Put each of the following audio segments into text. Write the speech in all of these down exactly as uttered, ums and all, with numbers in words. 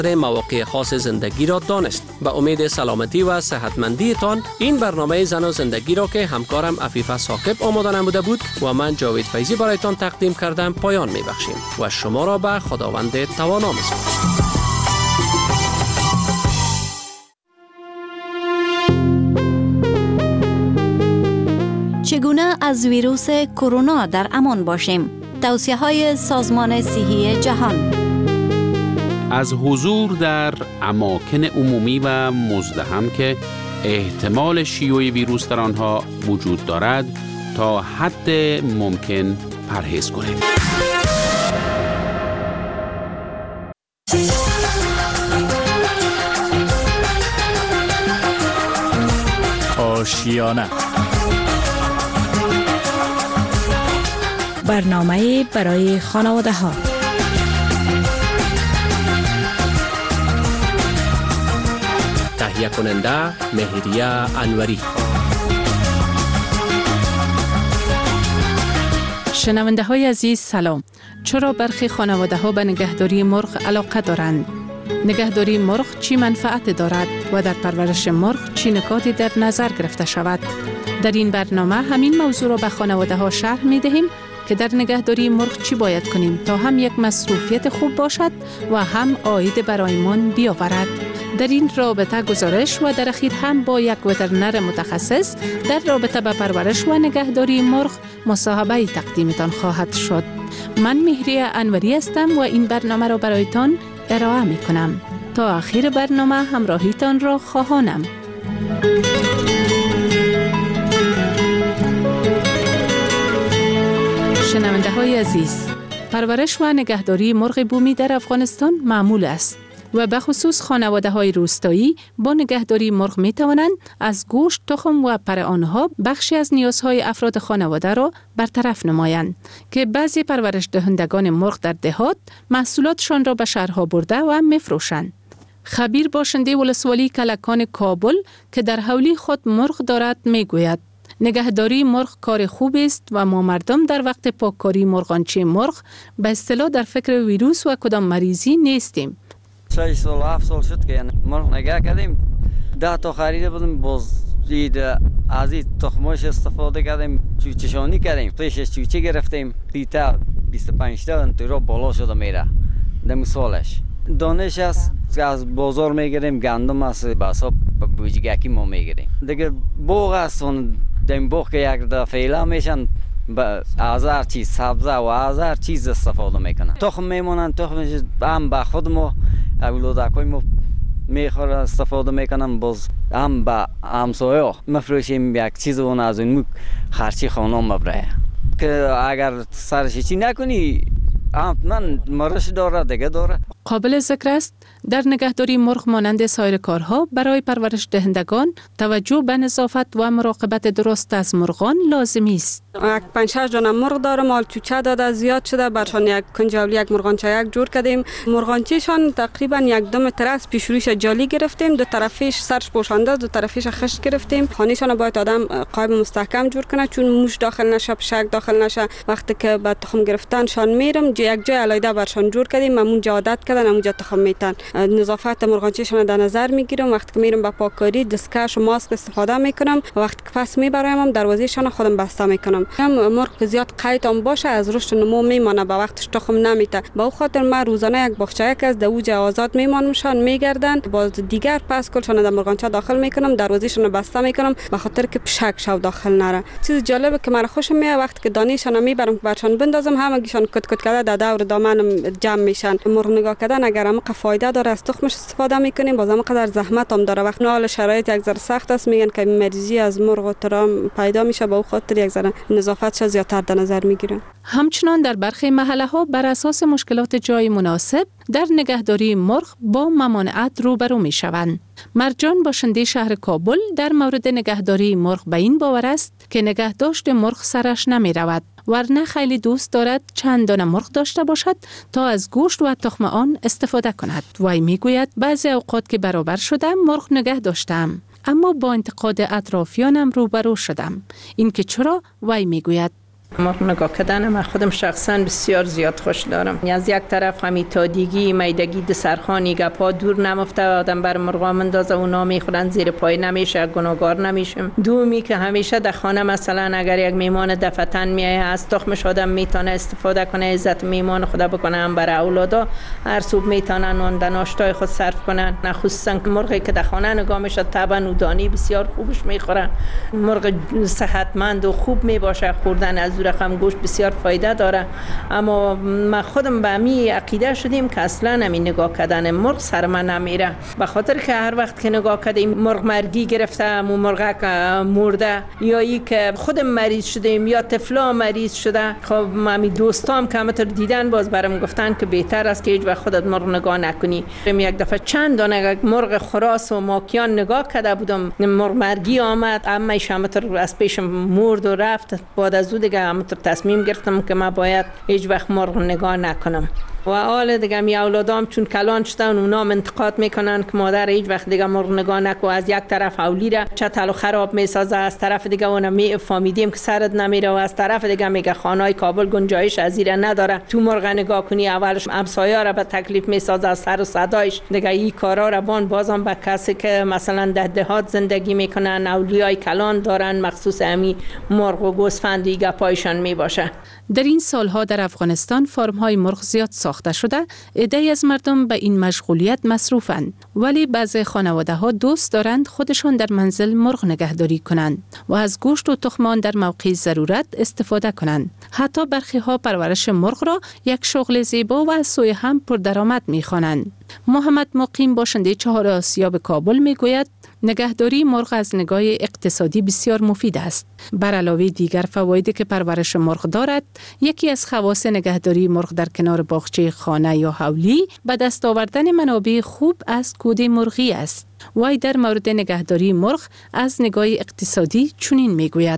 مواقع خاص زندگی را دانست. به امید سلامتی و صحتمندی تان این برنامه زن و زندگی را که همکارم عفیفه ثاقب آماده نموده بود و من جاوید فیضی برایتان تقدیم کردم پایان می بخشیم و شما را به خداوند توانا می سپاریم. چگونه از ویروس کرونا در امان باشیم؟ توصیه های سازمان صحی جهان. از حضور در اماکن عمومی و مزدحم که احتمال شیوع ویروس در آنها وجود دارد تا حد ممکن پرهیز کنید. آشیانه برنامه برای خانواده ها. تهیه کننده مهریه انوری. شنونده های عزیز سلام. چرا برخی خانواده ها به نگهداری مرغ علاقه دارند؟ نگهداری مرغ چی منفعت دارد و در پرورش مرغ چی نکاتی در نظر گرفته شود؟ در این برنامه همین موضوع را به خانواده ها شرح می دهیم که در نگهداری مرغ چی باید کنیم تا هم یک مصروفیت خوب باشد و هم عاید برایمان بیاورد. در این رابطه گزارش و در اخیر هم با یک وترنر متخصص در رابطه با پرورش و نگهداری مرغ مصاحبه تقدیمتان خواهد شد. من مهریه انوری هستم و این برنامه را برایتان ارائه می کنم. تا آخر برنامه همراهیتان را خواهانم. شنونده های عزیز، پرورش و نگهداری مرغ بومی در افغانستان معمول است و به خصوص خانواده های روستایی با نگهداری مرغ می توانند از گوشت، تخم و پر آنها بخشی از نیازهای افراد خانواده را برطرف نمایند که بعضی پرورش دهندگان مرغ در دهات محصولاتشان را به شهرها برده و می فروشند. خبیر باشنده ولسوالی کلکان کابل که در حولی خود مرغ دارد می گوید نگهداری مرغ کار خوب است و ما مردم در وقت پاککاری مرغانچه مرغ به اصطلاح در فکر ویروس و کدام مریضی نیستیم. شش سال هفت سال شد که مرغ نگه کردیم. ده تا خریده بودیم، باز دید از این تخماش استفاده کردیم، چوچشانی کردیم، پیشش چوچه گرفتیم، پیتا بیست و پنج تا انتورا بالا شده میره. دمی سالش دانش است که از بازار میگیریم، گندم است به حساب بوجگکی ما میگیریم. دیگه بوغ است، دم بوغ که یک دفعه میشن از هر چیز سبزه و از هر چیز استفاده میکنن. تخم میمونن، تخمش هم به خود ما اولادکای ما میخوره استفاده میکنن، باز هم به همسایه مفروشیم یک چیز اون از اون خرچی خانم مبره که اگر سرش چی نکنی من مرش داره دیگه داره. قابل ذکر است در نگهداری مرغ مانند سایر کارها برای پرورش دهندگان توجه به نظافت و مراقبت درست از مرغان لازمی است. یک پنج شش دانه مرغ دارم، مال چوچه داده زیاد شده، برشان یک کنجاولی یک مرغانچه یک جور کردیم. مرغانچه‌شان تقریبا یک دو متر است، پیش رویش جالی گرفتیم، دو طرفش سرش پوشانده، دو طرفش خشت گرفتیم. خانه‌شان باید آدم قایب مستحکم جور کنه چون موش داخل نشه، پشک داخل نشه. وقتی که به تخم گرفتنشان میرم یک جای علیحده برشان جور کردیم، همون جا عادت کردن، همونجا تخم میتن. نظافت مرغانچه‌شان در نظر میگیرم. وقتی که میرم به پاککاری دستکش و ماسک استفاده میکنم. وقتی که پس میبرم هم دروازه‌شان خودم بسته میکنم. هم مرغ که زیاد قید هم باشه از رشد نمو میمانه، به وقتش تخم نمیته. به او خاطر من روزانه یک باغچه یک از دوجه آزاد میمانمشان میگردن، باز دیگر پس کلشان در مرغانچه داخل میکنم، دروازه‌شان بسته میکنم به خاطر که پشک شو داخل نره. چیز جالبه که من خوشم میاد وقتی که دانه‌شان میبرم برشان بندازم، همگیشان کت کت کرده در دور دامنم جمع میشن. مرغ نگاه کردن اگر هم فایده داره از تخمش استفاده میکنیم، باز هم قدر زحمت هم داره. وقتی حال شرایط یک ذره سخت است میگن که مریضی از مرغ و ترام پیدا میشه، به خاطر یک ذره نظافتش زیادتر در نظر میگیرن. همچنان در برخی محله ها بر اساس مشکلات جای مناسب در نگهداری مرغ با ممانعت روبرو می شوند. مرجان باشنده شهر کابل در مورد نگهداری مرغ به این باور است که نگهداشت مرغ سرش نمی رود، ورنه خیلی دوست دارد چند دانه مرغ داشته باشد تا از گوشت و تخم آن استفاده کند. وی می گوید بعضی اوقات که برابر شدم مرغ نگه داشتم، اما با انتقاد اطرافیانم روبرو شدم. این که چرا؟ وی می گوید مرغ نگاه کردن من خودم شخصا بسیار زیاد خوش دارم. از یک طرف همین تادگی میدگی دسرخانی گپا دور نمفته، آدم بر مرغا مندازه اونا میخورن زیر پای نمیشه، گناهگار نمیشم. دومی که همیشه در خانه مثلا اگر یک میمان دفتن میایه از تخمش آدم میتونه استفاده کنه، عزت میمان خدا بکنه، هم برای اولادا هر صبح میتونن اون در ناشتای خود صرف کنن. خصوصا مرغی که در خانه نگاه میشه طبعا نودانی بسیار خوبش میخورن. مرغ صحتمند و خوب میباشه، خوردن از رقم گوشت بسیار فایده داره. اما ما خودم به می عقیده شدیم که اصلا همین نگاه کردن مرغ سر من نمیره، به خاطر که هر وقت که نگاه کردیم مرغ مرگی گرفته، مو مرغک مرده، یا ای که خودم مریض شدیم یا طفلا مریض شده، خب می دوستام که همتر دیدن باز برام گفتن که بهتر است که هیچ وقت خودت مرغ نگاه نکنی. یک دفعه چند دانه مرغ خراس و ماکیان نگاه کرده بودم، مرغ مرگی آمد، اما همتر از پیشم مرد و رفت. بعد از اون دیگه همتر تصمیم گرفتم که ما باید هیچ وقت مرغ نگاه نکنم. و حال دیگه می اولادام چون کلان شدن اونا انتقاد میکنن که مادر هیچ وقت دیگه مرغ نگاه نکو، از یک طرف اولی را چتل و خراب میسازه، از طرف دیگه اون می فهمیدیم که سرت نمیره، و از طرف دیگه میگه خانه‌های کابل گنجایش از این نداره، تو مرغ نگاه کنی اولش همسایه را به تکلیف میسازه از سر و صدایش. دیگه این کارا را بان بازم به کسی که مثلا در دهات زندگی میکنن، اولیای کلان دارن، مخصوص امی مرغ و گوسفند دیگه پایشان میباشه. در این سالها در افغانستان فارم‌های مرغ زیاد ساخته شده، عده‌ای از مردم به این مشغولیت مصروفند، ولی بعضی خانواده‌ها دوست دارند خودشان در منزل مرغ نگهداری کنند و از گوشت و تخم آن در موقع ضرورت استفاده کنند. حتی برخی‌ها پرورش مرغ را یک شغل زیبا و از سوی هم پردرآمد می‌خوانند. محمد مقیم باشنده چهار آسیاب کابل میگوید نگهداری مرغ از نگاه اقتصادی بسیار مفید است. بر علاوه دیگر فوایدی که پرورش مرغ دارد، یکی از خواص نگهداری مرغ در کنار باغچه خانه یا حولی به دست آوردن منابع خوب از کود مرغی است. وی در مورد نگهداری مرغ از نگاه اقتصادی چنین میگوید: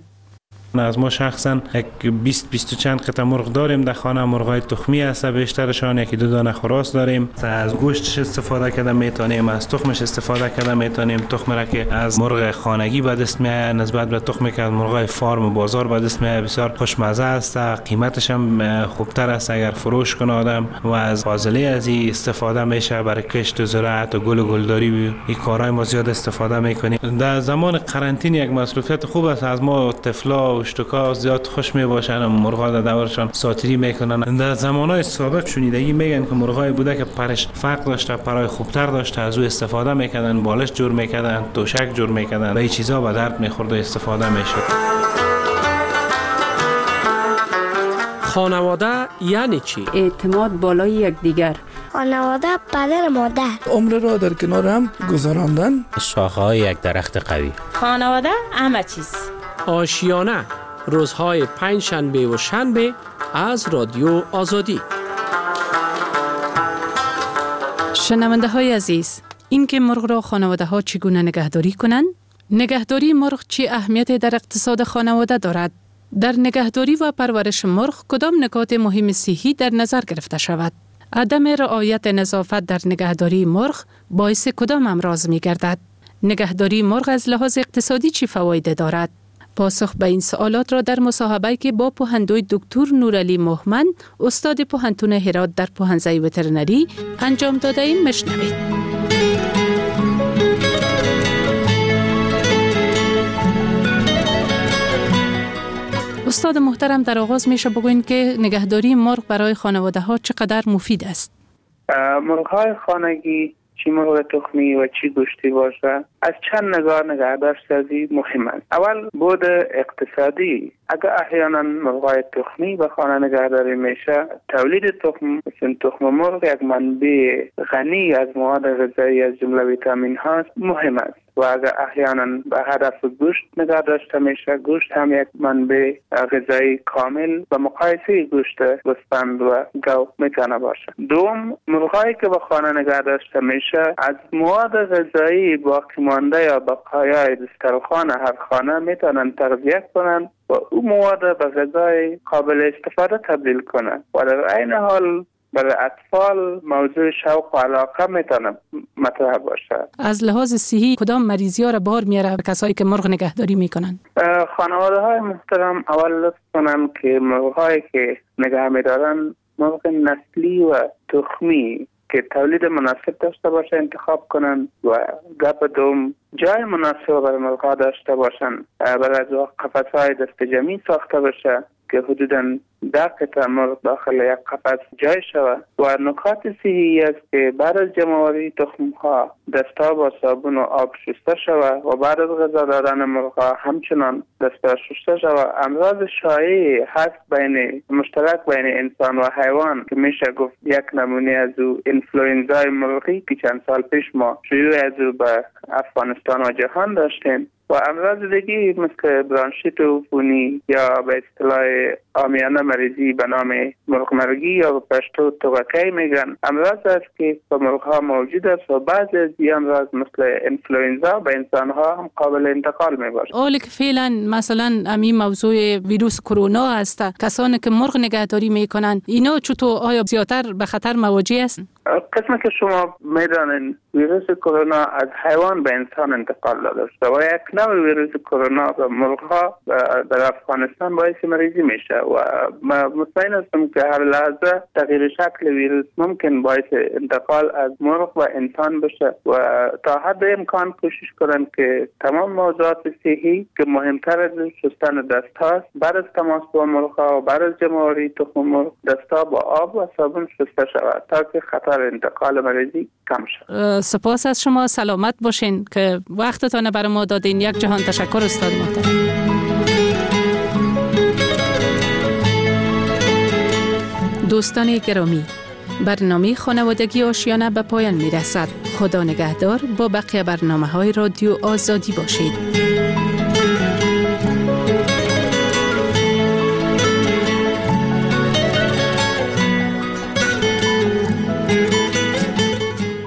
از ما شخصا یک بیست بیست و چند قطعه مرغ داریم در خانه. مرغای تخمی هست بیشترشان، یکی دو دانه خراس داریم. از گوشتش استفاده کرده میتونیم، از تخمش استفاده کرده میتونیم. تخم را که از مرغ خانگی به دست میاد نسبت به تخمی که از مرغای فارم و بازار به دست میاد بسیار خوشمزه است، قیمتش هم خوبتر است اگر فروش کنه آدم. و از فاضله از این استفاده میشه برای کشت و زراعت و گل و گلداری. این کارهای ما زیاد استفاده میکنیم. در زمان قرنطینه یک مصروفیت خوب است. از ما طفلا اشتکا زیاد خوش می باشن، مرغا در دورشان ساتری میکنن. در زمانهای سابق شنیدگی میگن که مرغای بوده که پرش فرق داشته، پرای خوبتر داشته، از او استفاده میکردن، بالش جور میکردن، دوشک جور میکردن، این چیزا به درد میخورد و استفاده میشد. خانواده یعنی چی؟ اعتماد بالای یکدیگر. خانواده پدر مادر. عمر را در کنار هم گذراندن. شاخه‌های یک درخت قوی. خانواده همه چیز. آشیانه روزهای پنج شنبه و شنبه از رادیو آزادی. شنونده های عزیز، این که مرغ را خانواده ها چگونه نگهداری کنند؟ نگهداری مرغ چه اهمیتی در اقتصاد خانواده دارد؟ در نگهداری و پرورش مرغ کدام نکات مهم صحی در نظر گرفته شود؟ عدم رعایت نظافت در نگهداری مرغ باعث کدام امراض می گردد؟ نگهداری مرغ از لحاظ اقتصادی چه فواید دارد؟ پاسخ به این سوالات را در مصاحبه‌ای که با پوهندوی دکتر نورعلی مهمن، استاد پوهنتون هرات در پوهنځی وترنری انجام داده ایم میشنوید. استاد محترم، در آغاز میشه بگوین که نگهداری مرغ برای خانواده ها چقدر مفید است؟ مرغ های خانگی، چی مرغ تخمی و چی گوشتی باشه، از چند نگاه نگهداشت ازی مهم است. اول بود اقتصادی. اگر احیانا مرغای تخمی به خانه نگهداری میشه، تولید تخم مثل تخم مرغ یک منبع غنی از مواد غذایی از جمله ویتامین هاست، مهم است. و اگر احیانا به هدف گوشت نگه داشته میشه، گوشت هم یک منبع غذایی کامل و مقایسه گوشت گوسفند و گاو میتونه باشه. دوم، مرغایی که به خانه نگه داشته میشه از مواد غذایی باقی مانده یا بقایای دسترخوان هر خانه میتونن تغذیه کنن و او مواد به غذای قابل استفاده تبدیل کنن و در عین حال برای اطفال موضوع شوق و علاقه میتونه مطرح باشه. از لحاظ صحی کدام مریضی ها را بار میاره کسایی که مرغ نگهداری میکنن؟ خانواده های محترم اول لطف کنن که مرغ هایی که نگه میدارن مرغ نسلی و تخمی که تولید مناسب داشته باشه انتخاب کنن و گپ دوم جای مناسب برای مرغ داشته باشن. برای از قفس های دست جمعی ساخته باشه که حدوداً ده قطعه مرغ داخل یک قفس جای شود و نکات صحی است که بعد از جمع‌آوری تخم‌ها دست‌ها با صابون و آب شسته شود و بعد از غذا دادن مرغ‌ها همچنان دست‌ها شسته شود. امراض شایع هست بین مشترک بین انسان و حیوان که میشه گفت یک نمونه از او انفلوئنزای مرغی که چند سال پیش ما شیوع از او به افغانستان و جهان داشتیم و امراض دیگه مثل برانشیت عفونی یا به اصطلاح عامیانه مریضی به نام مرغ مرگی یا به پشتو توقعی میگن امراض است که به مرغ ها موجود است و بعضی از این امراض مثل انفلوئنزا به انسان ها هم قابل انتقال میباشد. اولی که فعلا مثلا همین موضوع ویروس کرونا است، کسانی که مرغ نگهداری میکنن اینا چطور آیا زیادتر به خطر مواجه هستند؟ قسمی که شما میدانید ویروس کرونا از حیوان به انسان انتقال داده است و یک نوع ویروس کرونا به مرغ ها در افغانستان باعث مریضی میشه و مطمئن هستم که هر لحظه تغییر شکل ویروس ممکن باعث انتقال از مرغ و انسان بشه و تا حد امکان کوشش کنن که تمام موضوعات صحی که مهمتر از شستن دست هاست بعد از تماس با مرغ ها و بعد از جمع‌آوری تخم مرغ دستها با آب و صابون شسته شود تا که خطر انتقال مریضی کم شود. سپاس از شما، سلامت باشین که وقتتان برای ما دادین. یک جهان تشکر استاد محترم. دوستان گرامی، برنامه خانوادگی آشیانه به پایان می رسد. خدا نگهدار. با بقیه برنامه های رادیو آزادی باشید.